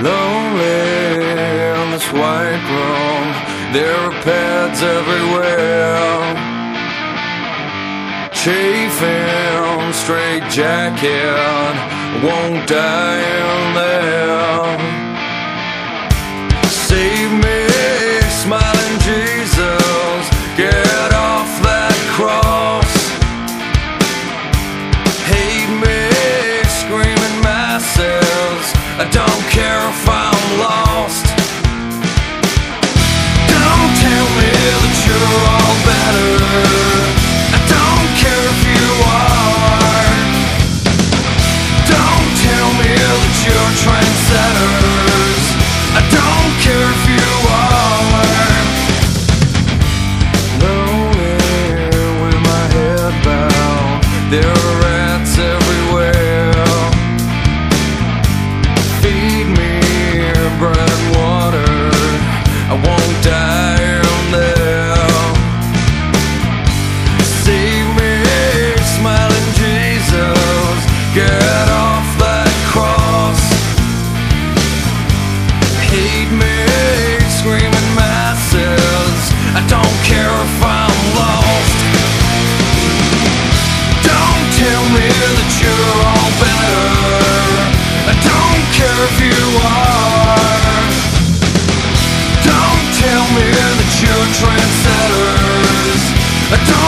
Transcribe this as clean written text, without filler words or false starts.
Lonely on this white room, there are pads everywhere. Chafing straight jacket, won't die in there. Save me, smiling Jesus, get off that cross. Hate me, screaming masses, I don't care if I'm lost. Don't tell me that you're all better, I don't care if you are. Don't tell me that you're trendsetters, I don't care if you are. Lonely with my head bowed, there are rats everywhere. Feed me bread and water, I won't die in there. Save me, smiling Jesus, get off that cross. Hate me, screaming masses, I don't care if I'm lost. Don't tell me that you're all better, I don't care if you are. Don't tell me that you're trendsetters, I don't